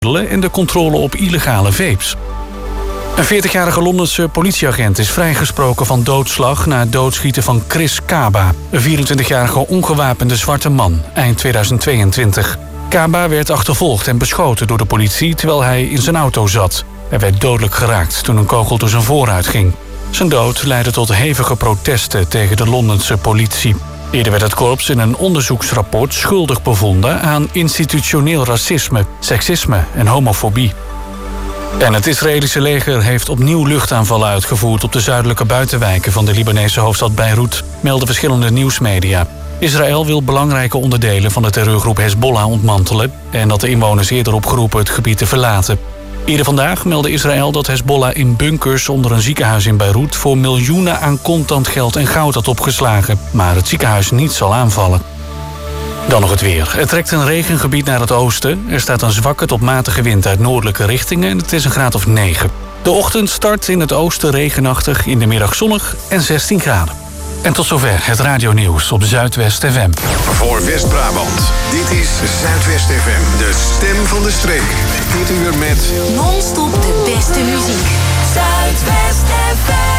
en de controle op illegale vapes. Een 40-jarige Londense politieagent is vrijgesproken van doodslag na het doodschieten van Chris Kaba, een 24-jarige ongewapende zwarte man, eind 2022. Kaba werd achtervolgd en beschoten door de politie terwijl hij in zijn auto zat. Hij werd dodelijk geraakt toen een kogel door zijn voorruit ging. Zijn dood leidde tot hevige protesten tegen de Londense politie. Eerder werd het korps in een onderzoeksrapport schuldig bevonden aan institutioneel racisme, seksisme en homofobie. En het Israëlische leger heeft opnieuw luchtaanvallen uitgevoerd op de zuidelijke buitenwijken van de Libanese hoofdstad Beirut, melden verschillende nieuwsmedia. Israël wil belangrijke onderdelen van de terreurgroep Hezbollah ontmantelen en dat de inwoners eerder opgeroepen het gebied te verlaten. Eerder vandaag meldde Israël dat Hezbollah in bunkers onder een ziekenhuis in Beirut voor miljoenen aan contant geld en goud had opgeslagen, maar het ziekenhuis niet zal aanvallen. Dan nog het weer. Er trekt een regengebied naar het oosten. Er staat een zwakke tot matige wind uit noordelijke richtingen en het is een graad of 9. De ochtend start in het oosten regenachtig, in de middag zonnig en 16 graden. En tot zover het radionieuws op Zuidwest FM. Voor West-Brabant, dit is Zuidwest FM, de stem van de streek. Dit uur met non-stop de beste muziek. Zuidwest FM.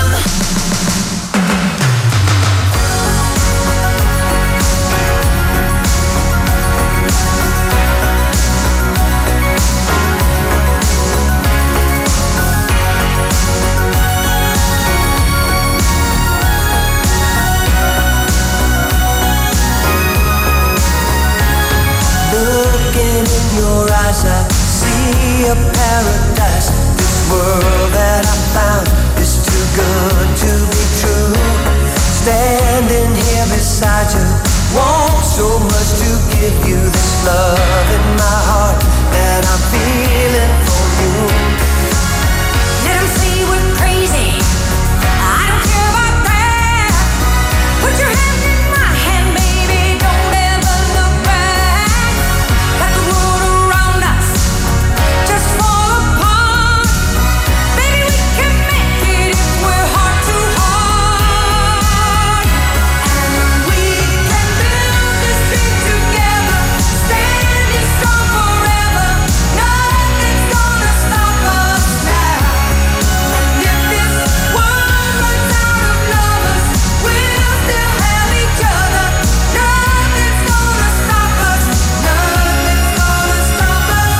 I see a paradise. This world that I found is too good to be true. Standing here beside you, want so much to give you this love in my heart that I'm feeling for you. Let 'em say we're crazy. I don't care about that. Put your hand in my hand, baby. Don't ever look back. Got the world around us, just fall apart. Baby, we can make it if we're heart to heart. And we can build this dream together, standing strong forever. Nothing's gonna stop us now. And if this world runs out of lovers, we'll still have each other. Nothing's gonna stop us. Nothing's gonna stop us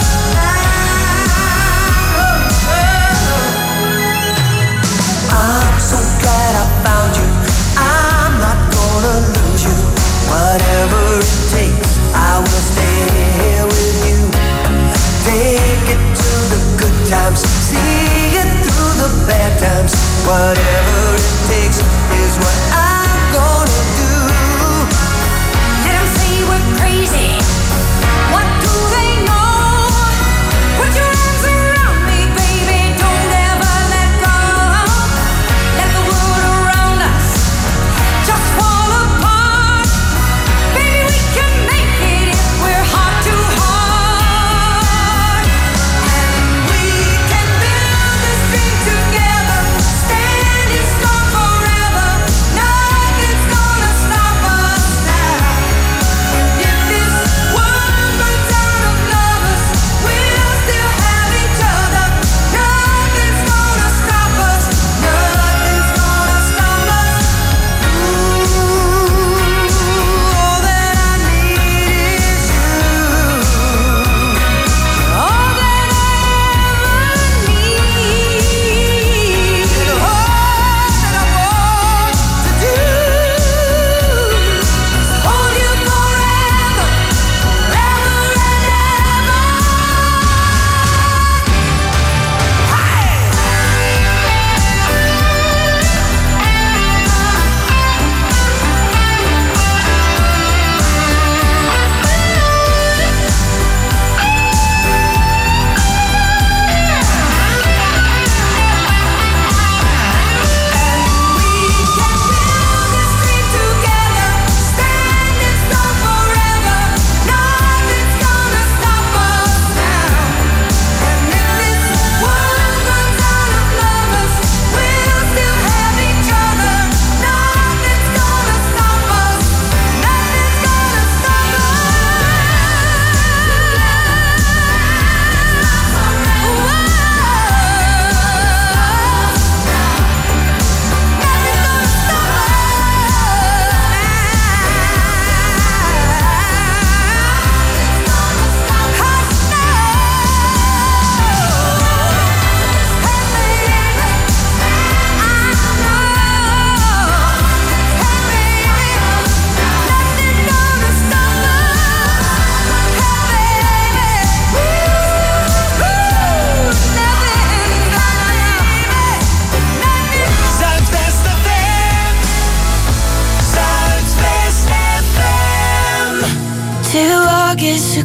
now. I'm so glad I found you. I'm not gonna lose you. Whatever it takes, I will stay here with you. Take it to the good times, see it through the bad times. Whatever it takes is what I'm gonna do. Let 'em say we're crazy. What do they know? Put your arms around me, baby. Don't ever let go. Let the world around us just fall apart. Baby, we can make it if we're heart to heart. And we can build this dream together, standing strong forever.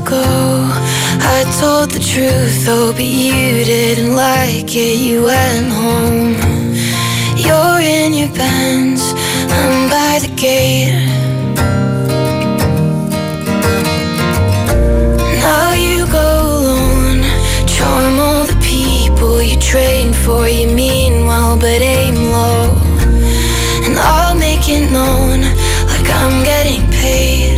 go. I told the truth, oh, but you didn't like it. You went home. You're in your Benz, I'm by the gate. Now you go alone, charm all the people you train for. You mean well, but aim low. And I'll make it known like I'm getting paid.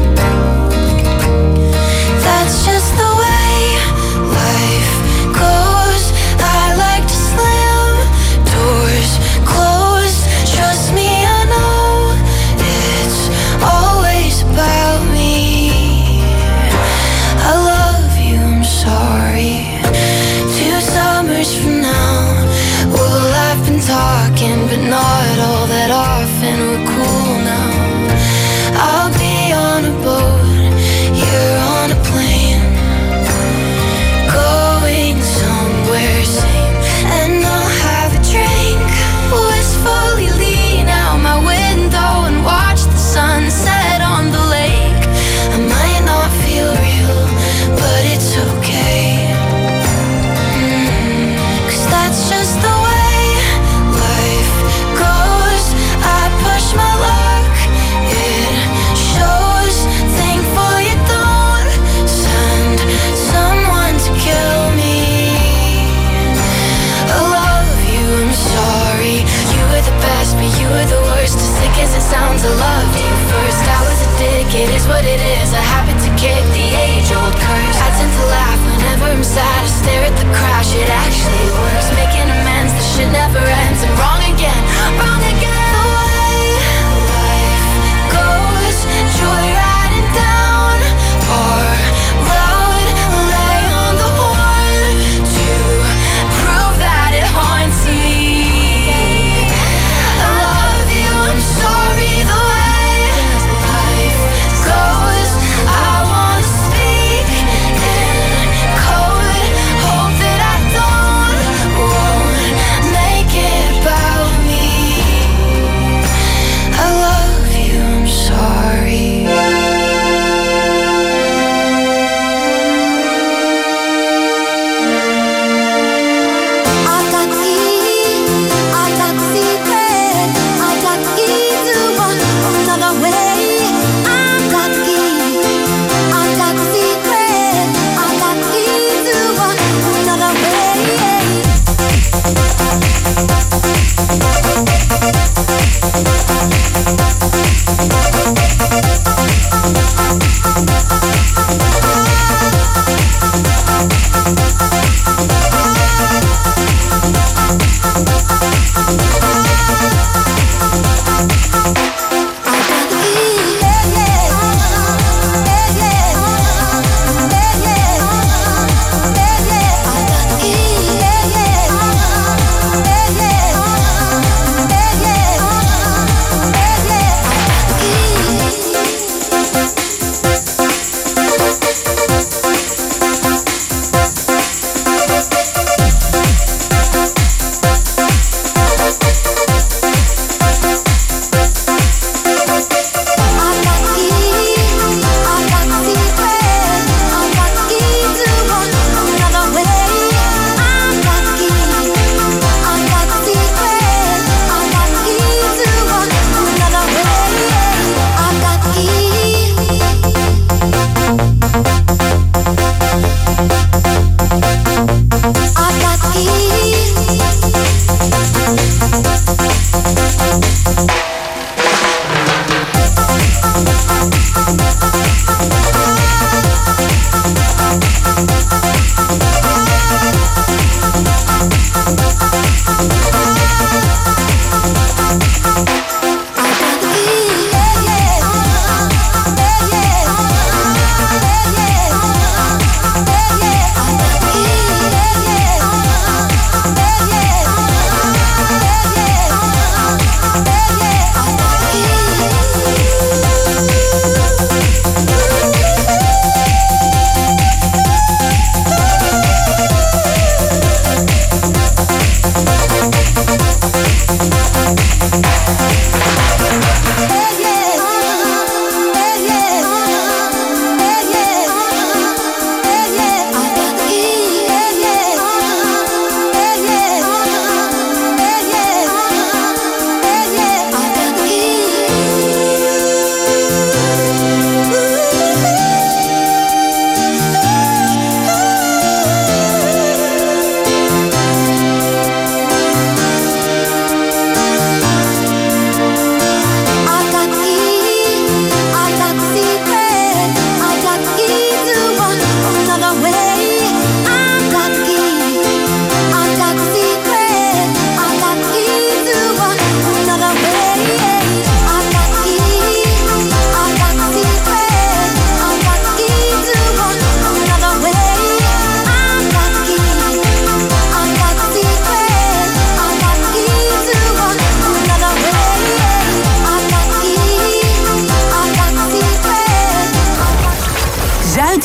That's just the way life goes. I like to slam doors closed. Trust me, I know it's always about me. I love you, I'm sorry. 2 summers from now, well, I've been talking, but not all that often. We're cool now. I'll be on a boat, you're on a plane, going somewhere same. And I'll have a drink, wistfully lean out my window and watch the sunset on the lake. I might not feel real, but it's okay. 'Cause that's just the way life goes. I push my luck, it shows. Thankful you don't send someone to kill me. I love you, I'm sorry. You were the best, but you were the worst. As sick as it sounds, I loved you first. I was a dick, it is what it is. I happen to kick the age-old curse. I tend to laugh whenever I'm sad. I stare at the crash, it actually works. Making amends, the shit never ends. I'm wrong again, wrong again. The way life goes, joyriding down our road. Lay on the horn to prove that it haunts me. I love you, I'm sorry. The way life goes,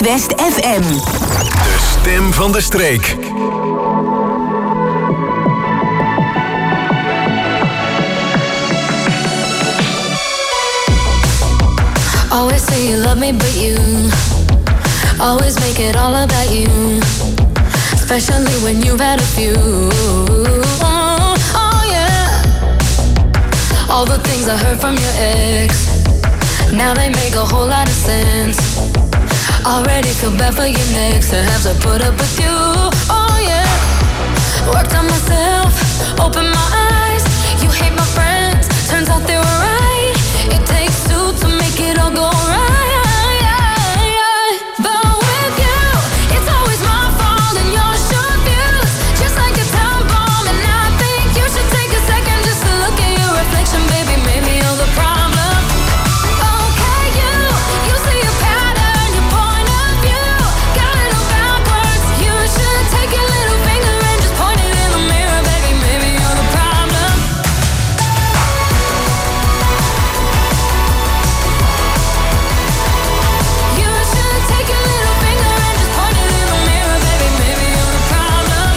Zuidwest FM. De stem van de streek. Always say you love me, but you always make it all about you. Especially when you've had a few. Oh yeah. All the things I heard from your ex, now they make a whole lot of sense. Already feel bad for you next to have to put up with you. Oh yeah. Worked on myself, opened my eyes. You hate my friends, turns out they were right. It takes two to make it all go right. But with you, it's always my fault and your short views, just like a time bomb. And I think you should take a second just to look at your reflection, baby. Maybe you're the problem. Okay, you see a pattern, your point of view, got it all backwards. You should take your little finger and just point it in the mirror, baby. Maybe you're the problem. You should take your little finger and just point it in the mirror, baby. Maybe you're the problem.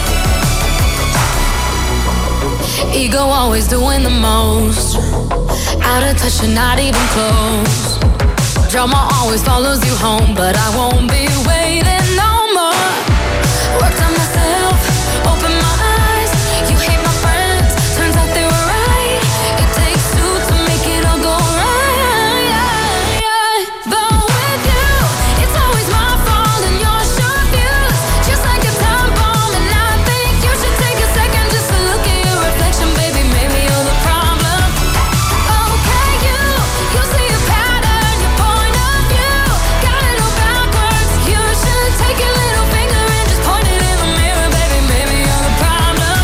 Ego always doing the most, out of touch, you're not even close. Drama always follows you home, but I won't be waiting no more. Worked on myself, opened my eyes. You hate my friends, turns out they were right. It takes two to make it all go right. But with you, it's always my fault and your short views, just like a time bomb. And I think you should take a second just to look at your reflection, baby. Maybe you're the problem. Okay, you see a pattern, your point of view, got it all backwards. You should take your little finger and just point it in the mirror, baby. Maybe you're the problem.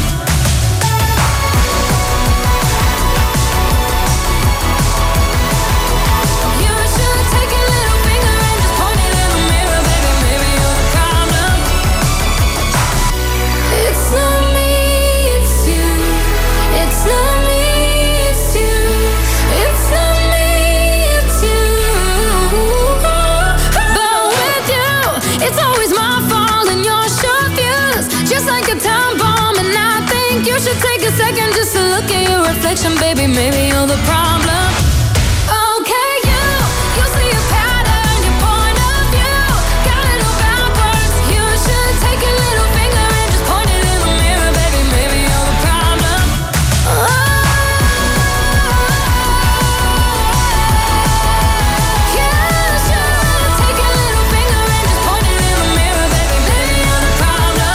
You should take your little finger and just point it in the mirror, baby. Maybe you're the problem. It's not me, it's you. It's not me, it's you. It's not me, it's you. But with you, it's always my fault and your short views, just like a time bomb. And I think you should take a second just to look at your reflection, baby. Maybe you're the problem. Okay, you see a pattern, your point of view, got it all backwards. You should take your little finger and just point it in the mirror, baby. Maybe you're the problem. You should take your little finger and just point it in the mirror, baby. Maybe you're the problem.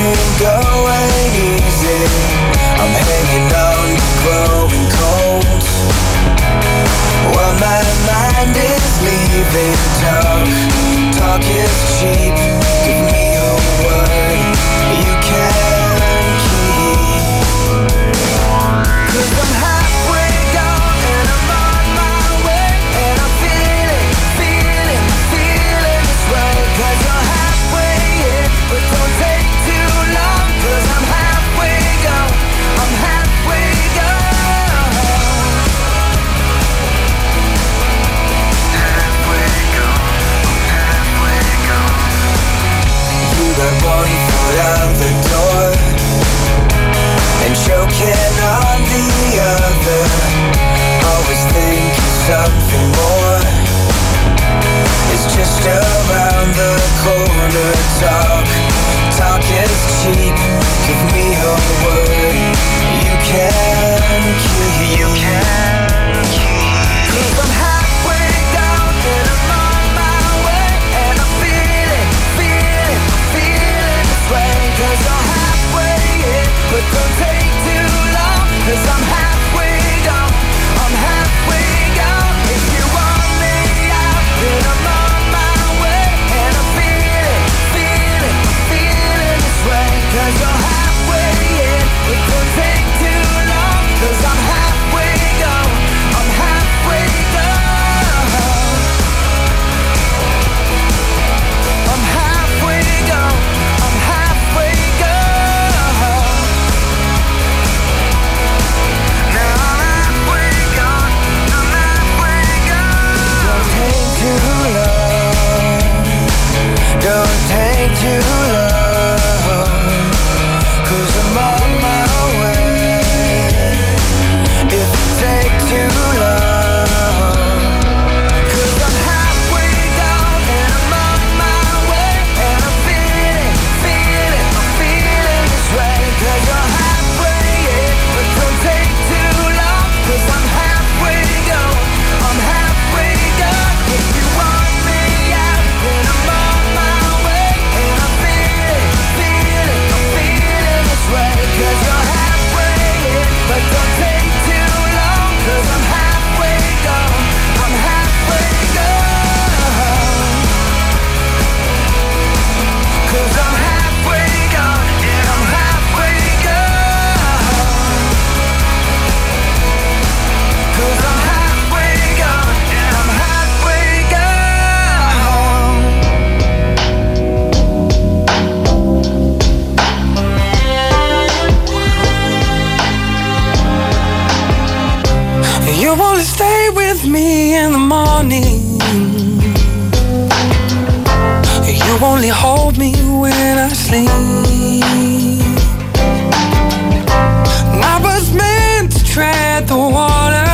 ain't going easy. I'm hanging on to growing cold. While my mind is leaving, talk is cheap. Give me a word you can keep. 'Cause I'm halfway gone and I'm on my way, and I'm feeling this way. 'Cause you're halfway in, but don't take too long. 'Cause I'm halfway gone, I'm halfway gone. Halfway gone, halfway gone. You got one foot out the door and choking on the other. Always thinking something more is just around the corner. Talk is cheap. Give me a word you can keep. 'Cause I'm halfway down and I'm on my way, and I'm feeling this way. 'Cause you're halfway in, but don't take too long. 'Cause I'm halfway gone, I'm halfway gone. If you want me out, then I'm on my way, and I'm feeling this way. 'Cause you're halfway in, but don't take too long. 'Cause I'm halfway gone, I'm halfway gone. I'm halfway gone, I'm halfway gone. Now I'm halfway gone, I'm halfway gone. Don't take too long, don't take too long. 'Cause I'm on my way. If you take too long, 'cause I'm halfway gone and I'm on my way, and I'm feeling this way. 'Cause you're halfway in, but don't take too long. 'Cause I'm halfway gone, I'm halfway gone. If you want me out, then I'm on my way, and I'm feeling this way. 'Cause you're halfway in, but don't take too long. 'Cause I'm halfway gone, I'm halfway gone. 'Cause I'm halfway gone, and I'm halfway gone. 'Cause I'm halfway gone, and I'm halfway gone. You only stay with me in the morning. You only hold me when I sleep. And I was meant to tread the water,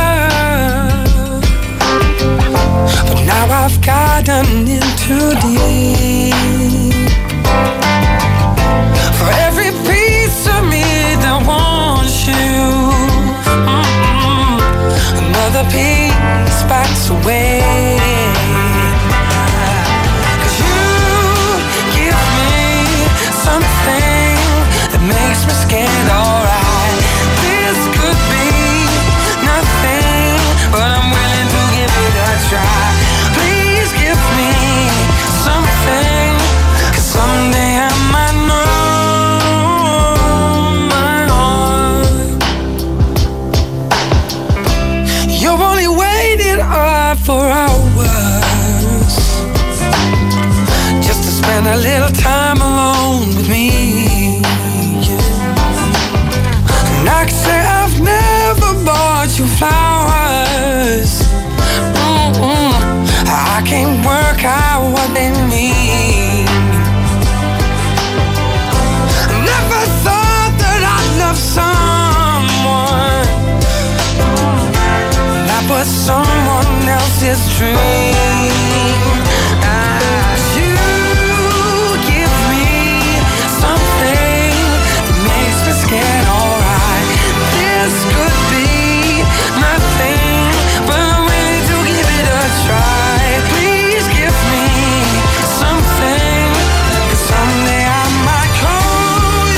but now I've gotten in too deep. For every piece of me that wants you, another piece backs away. 'Cause you give me something that makes me scared, alright. This could be nothing, but I'm willing to give it a try. Please give me something, 'cause someday I might know my heart. You only waited up for hours just to spend a little time alone with me. And I can say I've never bought you flowers. I can't work out what they mean. Never thought that I'd love someone that was someone else's dream. You give me something that makes me scared, alright. This could be nothing, but I'm willing to give it a try. Please give me something, 'cause someday I might call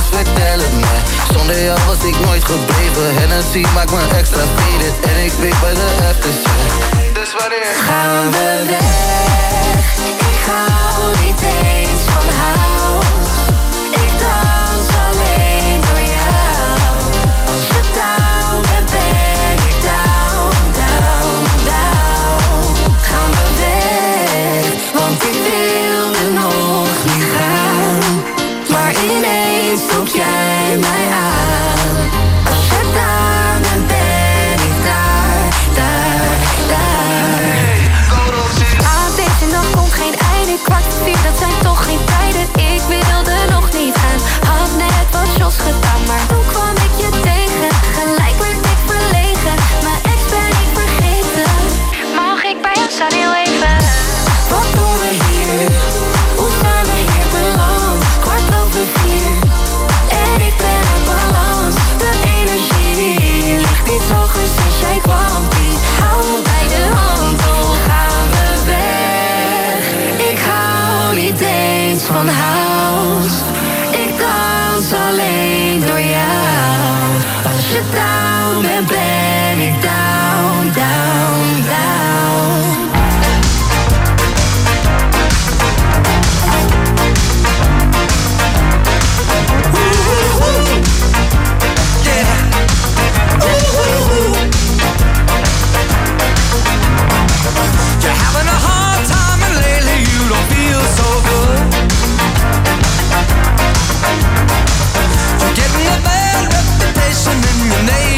vertel het mij. Zonder jou was ik nooit gebleven. Hennessy maakt me extra faded. En ik weet bij de aftershave. Dus wanneer Gaan we weg? Ik hou niet eens van house. Ik dans alleen door jou. Als je down bent, ben ik down, down, down. Gaan we weg? Want ik wilde nog niet gaan. Maar ineens zoek jij mij aan. Als je down bent, ben ik daar, daar, daar. Deze nacht komt geen einde, 3:15, dat zijn toch geen tijden. Ik wilde nog niet gaan, had net wat shots gedaan. Maar toen kwam ik je tegen, gelijk werd ik verlegen. Mijn ex ben ik vergeten, mag ik bij jou staan heel even? Wat doen we hier? Hoe zijn we hier beland? 4:15 en ik ben in balans. De energie ligt niet hoger sinds jij kwam. Die hou me bij de hand, oh gaan we weg. Ik hou niet eens van house. Ik dans alleen door jou. Als je down bent, ben ik down, down, down. You're having a hard time and lately you don't feel so good. You're getting a bad reputation and your name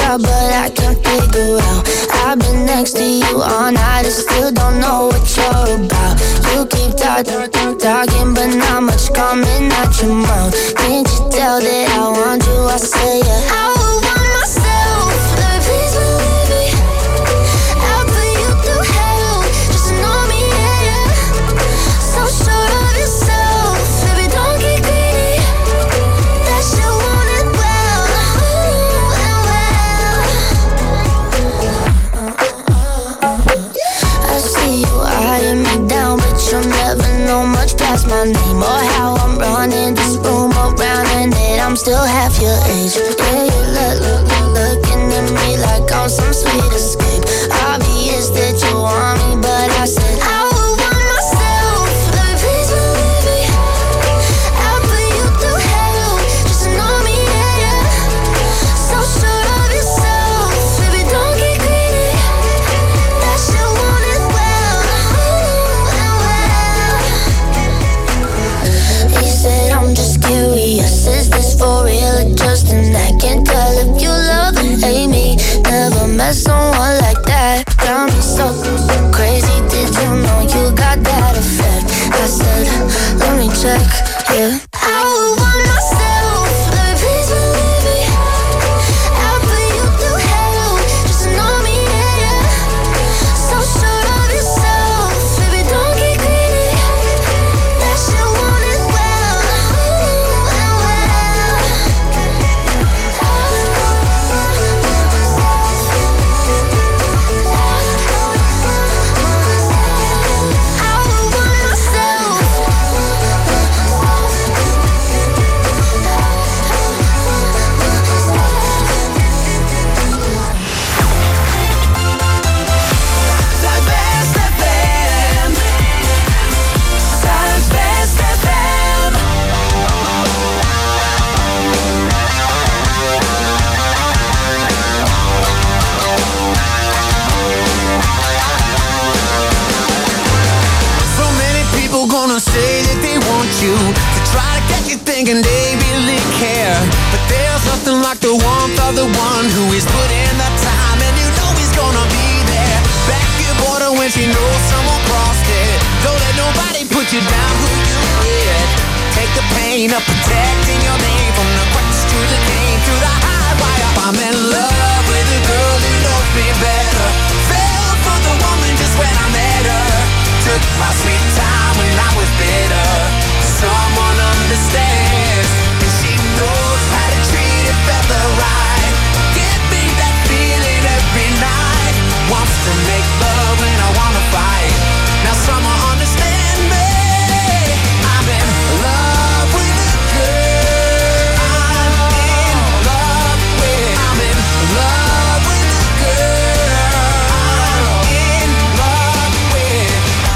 out, but I can't figure out. I've been next to you all night and still don't know what you're about. You keep talking, but not much coming out your mouth. Can't you tell that I want you? I say yeah. I would want myself, baby, please believe me. I'll put you through hell, just know me, yeah, yeah. So sure of yourself, baby, don't get greedy. That shit want it well, and well. I see you eyeing me down, but you'll never know much past my name or how I'm running this room around, and that I'm still half your age. Yeah, you're looking at me like I'm some sweet escape. Obvious that you want me, but I said I would want myself, baby, please believe me. I'll put you through hell, just know me, yeah, yeah. So sure of yourself, baby, don't get greedy. That shit want it well, and well. He said I'm just curious, is this for real or just an act? Can't tell if you love and hate me. Never met someone like that. Got me so crazy, did you know you got that effect? I said, let me check, yeah. I would want myself, baby, please believe me. I'll put you through hell, just know me, yeah, yeah. So sure of yourself, baby, don't get greedy. That shit want it well, and well. I would want myself. Zuidwest FM. Zuidwest FM. So many people gonna say that they want you, to try to get you thinking they really care. But there's nothing like the warmth of the one who is put in the time, and you know he's gonna be there. Back your border when she knows someone crossed it. Don't let nobody put you down who you with. Take the pain of protecting your name, from the cracks to the cane, to the high wire. I'm in love with a girl who knows me better. Fell for the woman just when I met her. Took my sweet time when I was bitter. Someone understands, and she knows how to treat a fella right. Give me that feeling every night. Wants to make love when I wanna fight. Now someone understand me. I'm in love with a girl. I'm in love with. I'm in love with a girl. I'm in love with.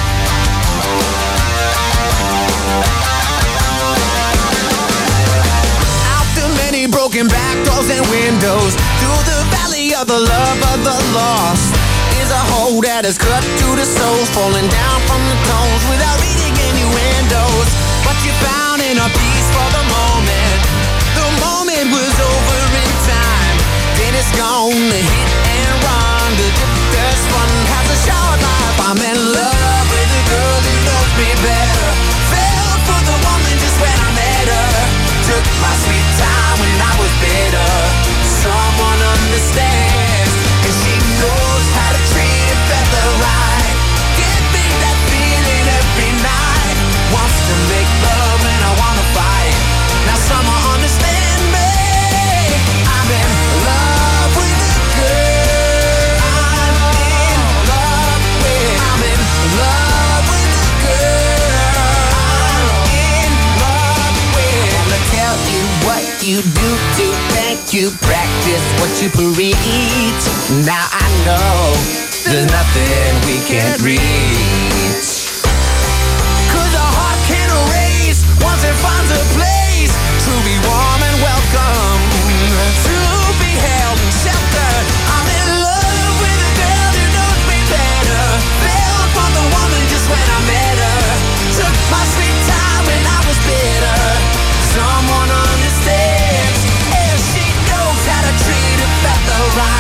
Out the many broken back doors and windows, through the valley of the love of the lost, is a hole that is cut to the soul, falling down from the tones without reading innuendos. But you found inner peace for the moment. The moment was over in time. Then it's gone, the hit and run. The drifter's fun has a short life. I'm in love with a girl who knows me better. Fell for the woman just when I met her. Took my sweet time when I was bitter. Someone understands, and she knows how to treat a fella right. Give me that feeling every night. Wants to make love when I wanna fight. Now someone understand me. I'm in love with a girl. I'm in love with. I'm in love with a girl. I'm in love with. Wanna tell you what you do to thank you. Practice what you preach. Now I know there's nothing we can't reach. 'Cause a heart can erase once it finds a place to be warm and welcome, to be held and sheltered. I'm in love with a girl who knows me better. Fell for the woman just when I met her. Took my sweet time when I was bitter. Someone understands, and she knows how to treat a fella right.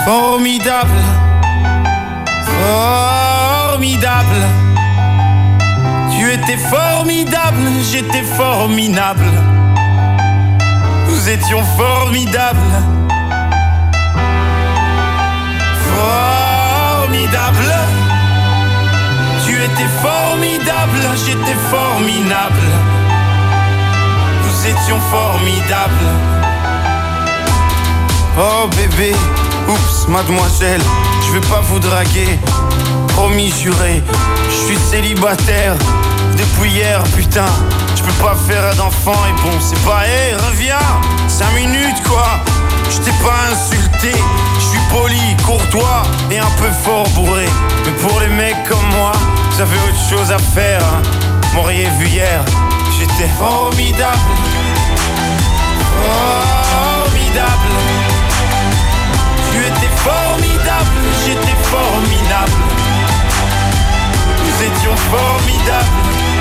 Formidable, formidable. Tu étais formidable, j'étais formidable. Nous étions formidables. Formidable. Tu étais formidable, j'étais formidable. Nous étions formidables. Oh bébé, oups, mademoiselle, je vais pas vous draguer. Promis, juré, je suis célibataire depuis hier, putain. Je peux pas faire d'enfant et bon, c'est pas, hé, reviens, 5 minutes quoi. Je t'ai pas insulté, je suis poli, courtois et un peu fort bourré. Mais pour les mecs comme moi, vous avez autre chose à faire, hein. M'auriez vu hier, j'étais formidable. Formidable. Tu étais formidable, j'étais formidable. Nous étions formidables.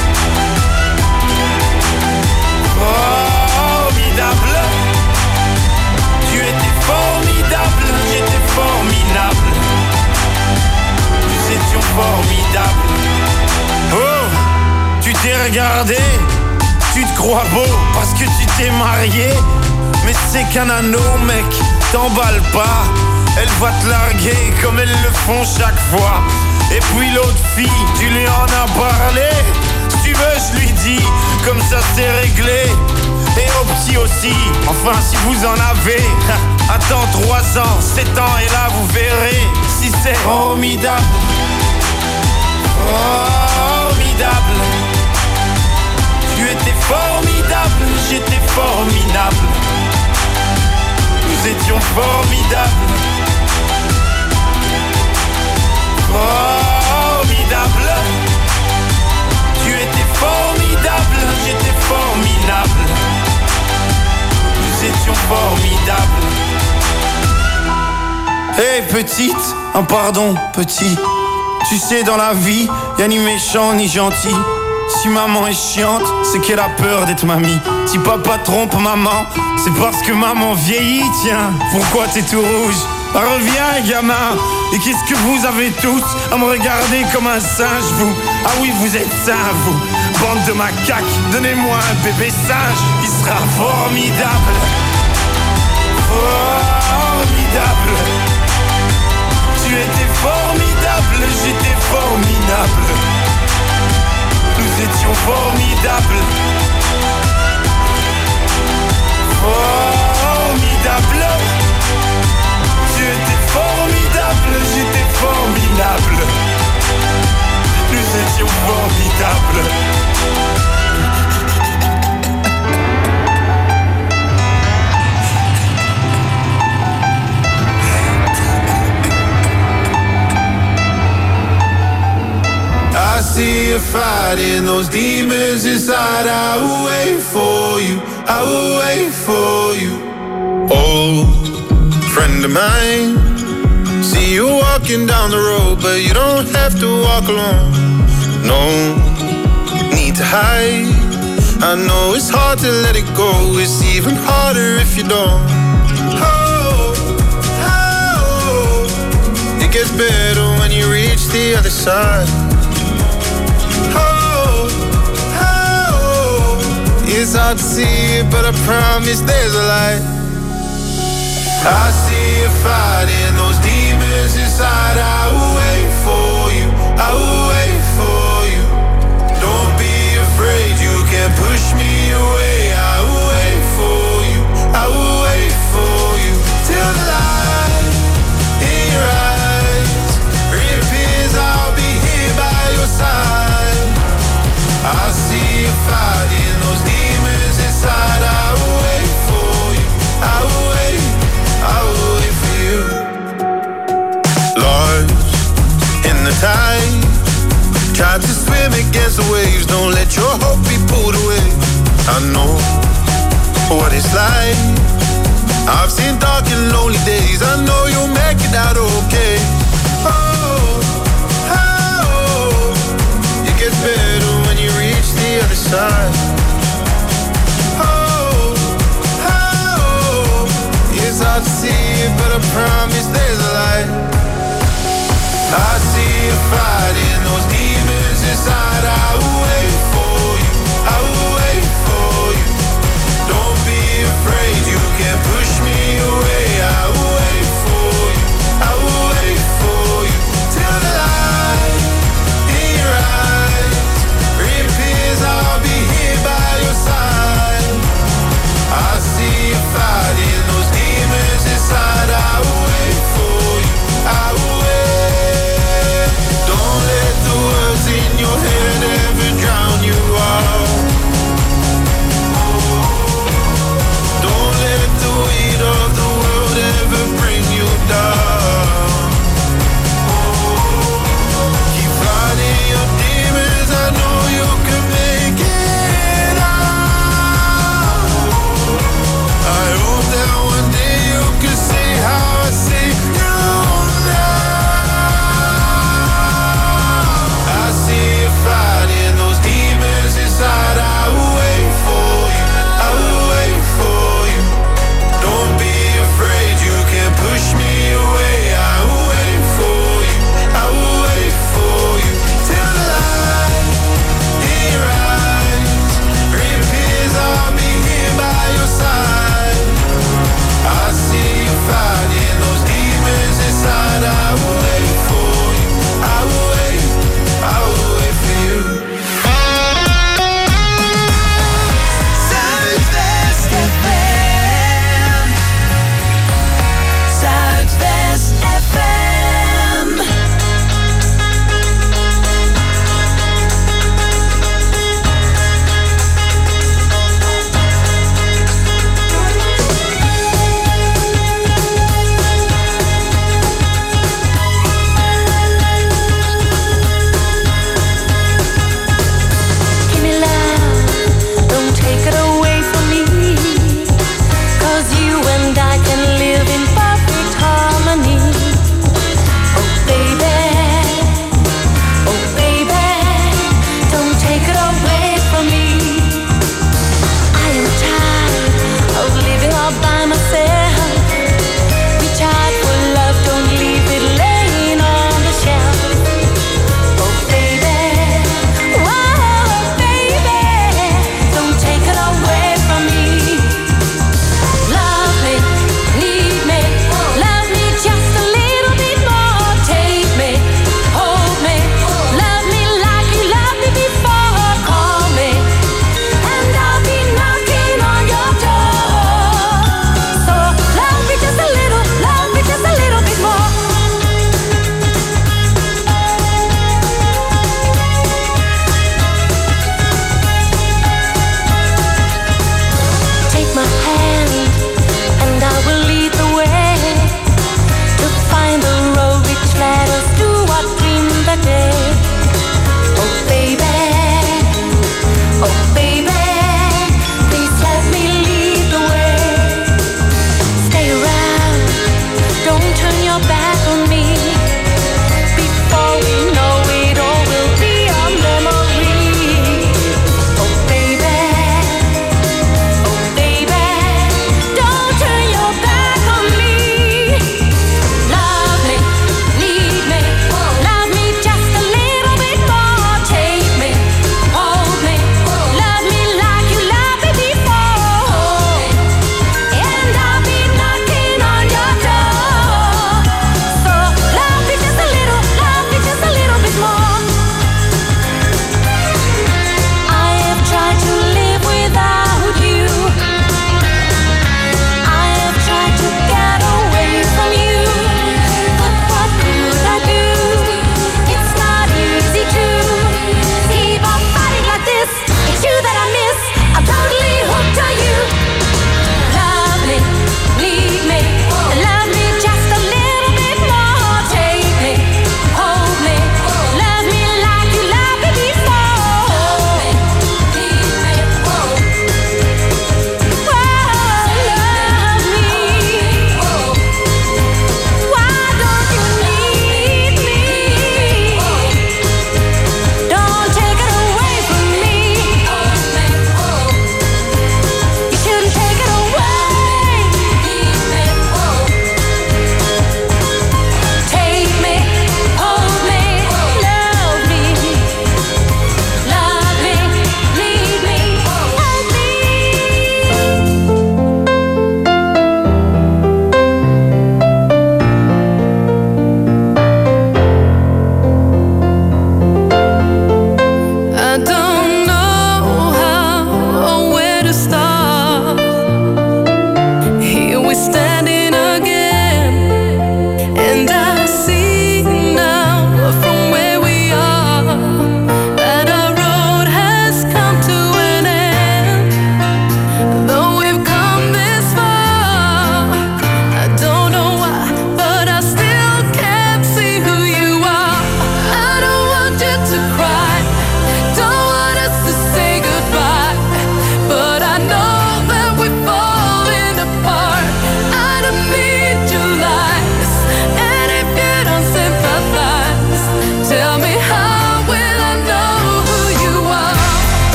Formidable. Tu étais formidable, j'étais formidable. Nous étions formidables. Oh, tu t'es regardé, tu te crois beau parce que tu t'es marié. Mais c'est qu'un anneau, mec, t'emballe pas. Elle va te larguer comme elles le font chaque fois. Et puis l'autre fille, tu lui en as parlé. Si tu veux, je lui dis, comme ça c'est réglé. Et au petit aussi, enfin si vous en avez. Attends 3 ans, 7 ans et là vous verrez si c'est formidable. Formidable. Tu étais formidable, j'étais formidable. Nous étions formidables. Formidable. Tu étais formidable, j'étais formidable. Nous étions formidables. Hey petite, un pardon petit. Tu sais dans la vie, y'a ni méchant ni gentil. Si maman est chiante, c'est qu'elle a peur d'être mamie. Si papa trompe maman, c'est parce que maman vieillit, tiens. Pourquoi t'es tout rouge? Reviens gamin. Et qu'est-ce que vous avez tous à me regarder comme un singe, vous? Ah oui, vous êtes sains, vous. Bande de macaques, donnez-moi un bébé singe. Il sera formidable. Formidable. Tu étais formidable, j'étais formidable. Nous étions formidables. Formidable. Tu étais formidable, j'étais formidable. Nous étions formidables. I see you fighting those demons inside. I will wait for you, I will wait for you. Old friend of mine, see you walking down the road, but you don't have to walk alone. No need to hide. I know it's hard to let it go. It's even harder if you don't. Oh, oh, it gets better when you reach the other side. It's hard to see it, but I promise there's a light. I see you fighting those demons inside. I will wait for you, I will wait for you. Don't be afraid, you can't push me away. I will wait for you, I will wait for you. Till the light in your eyes reappears, I'll be here by your side. I see you fighting those demons inside. I will wait for you, I will wait, I will wait for you. Lost in the tide, tried to swim against the waves. Don't let your hope be pulled away. I know what it's like. I've seen dark and lonely days. I know you'll make it out okay. Oh, oh, it gets better when you reach the other side. Oh, oh, it's hard to see it, but I promise there's a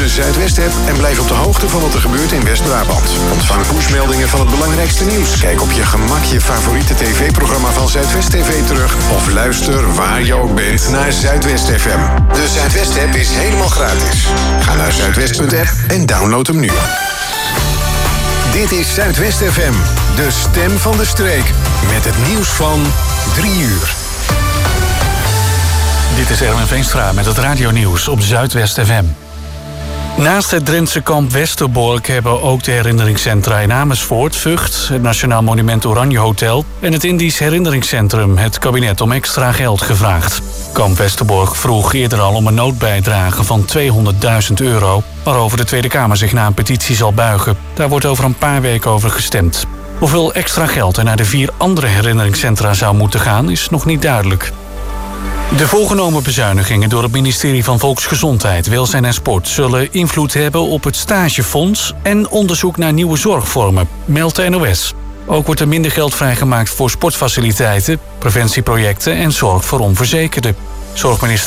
Zuidwest-app en blijf op de hoogte van wat er gebeurt in West-Brabant. Ontvang pushmeldingen van het belangrijkste nieuws. Kijk op je gemak je favoriete tv-programma van Zuidwest TV terug. Of luister waar je ook bent naar Zuidwest FM. De Zuidwest-app is helemaal gratis. Ga naar zuidwest.app en download hem nu. Dit is Zuidwest FM, de stem van de streek. Met het nieuws van 3 uur. Dit is Erwin Veenstra met het radionieuws op Zuidwest FM. Naast het Drentse kamp Westerbork hebben ook de herinneringscentra in Amersfoort, Vught, het Nationaal Monument Oranje Hotel en het Indisch Herinneringscentrum het kabinet om extra geld gevraagd. Kamp Westerbork vroeg eerder al om een noodbijdrage van €200.000, waarover de Tweede Kamer zich na een petitie zal buigen. Daar wordt over een paar weken over gestemd. Hoeveel extra geld er naar de 4 andere herinneringscentra zou moeten gaan, is nog niet duidelijk. De voorgenomen bezuinigingen door het ministerie van Volksgezondheid, Welzijn en Sport zullen invloed hebben op het stagefonds en onderzoek naar nieuwe zorgvormen, meldt de NOS. Ook wordt er minder geld vrijgemaakt voor sportfaciliteiten, preventieprojecten en zorg voor onverzekerden. Zorgminister